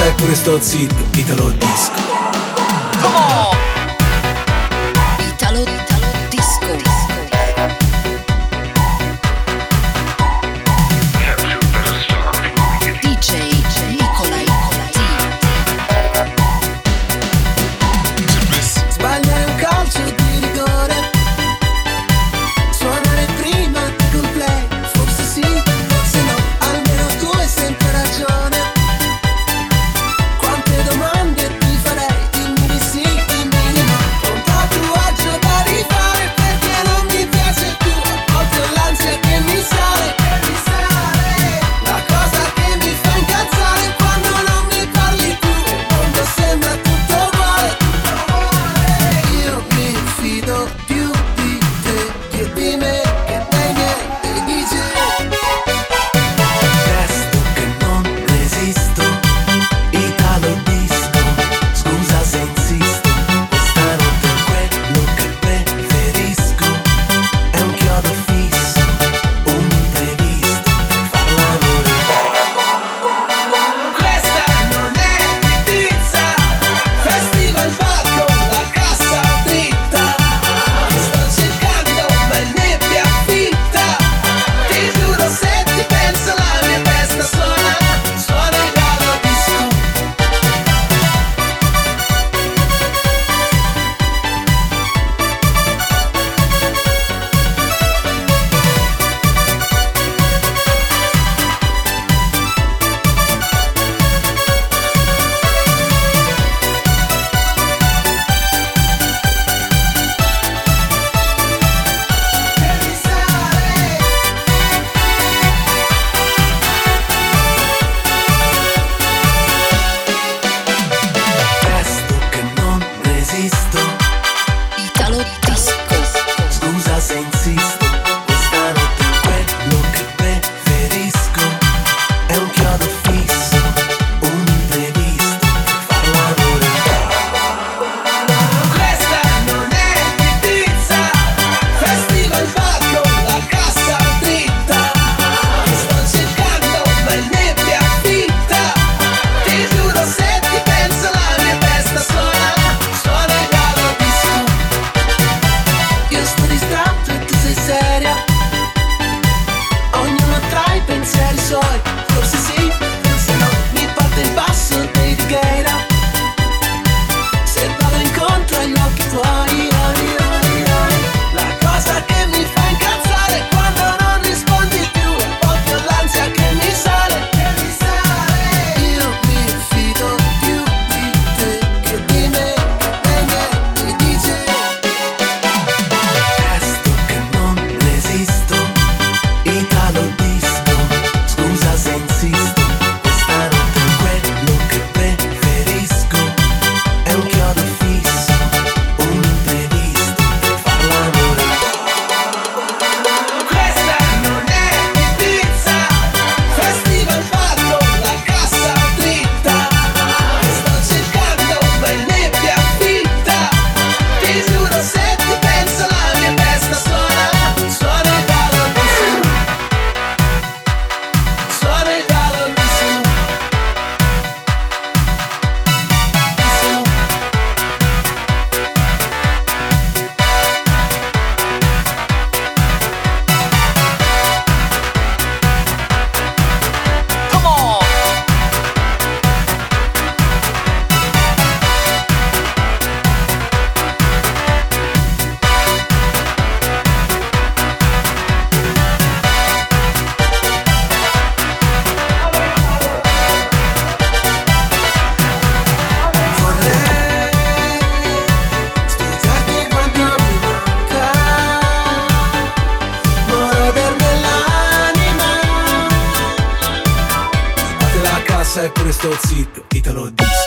è pure sto zitto, Italo Disco. Come on! Italo Disco. DJ Nicolai T. Sbagliare un calcio di rigore, suonare prima col play, forse sì, forse no, almeno tu hai sempre ragione. Quante domande ti farei, dimmi di sì, dimmi di no. Un tatuaggio da rifare perché non mi piace più, a volte ho l'ansia che mi sale, la cosa che mi fa incazzare quando non mi parli più, il mondo sembra tutto uguale. Io mi fido più di te che di me, che dei miei DJ. Resto che non resisto, Italo Disco, scusa se insisto, questa notte quello che preferisco è un chiodo fisso, un imprevisto, far l'amore. Questa non è Ibiza, festival bar con la cassa dritta. Ti sto cercando ma è nebbia fitta. Ti giuro se ti penso la mia testa suona Italo Disco. Resto che non resisto, Italo Disco. scusa se insisto, questa notte quello che preferisco è un chiodo fisso, un imprevisto, far l'amore. Questa non è Ibiza, festival bar con la cassa dritta. Ti sto cercando ma è nebbia fitta. Ti giuro se ti penso la mia testa suona Italo Disco. Io sto distratto e tu sei seria, ognuno tra i pensieri suoi, forse sì, forse no, mi parte il basso dei Righeira. Se vado incontro agli occhi tuoi, la cosa che mi fa incazzare quando non rispondi più, è proprio l'ansia che mi sale. Io mi fido più di te che di me, dei miei DJ. Resto che non resisto, Italo Disco, scusa se insisto, questa notte quello che preferisco è un chiodo fisso, un imprevisto, far l'amore. Questa non è Ibiza, festival bar con la cassa dritta. Ti sto cercando ma è nebbia fitta. Ti giuro se ti penso la mia testa suona Italo Disco. Suona Italo Disco. Come on! Vorrei spiegarti quanto mi manca, mordermi l'anima. Fate la cassa e pure sto zitto, Italo Disco.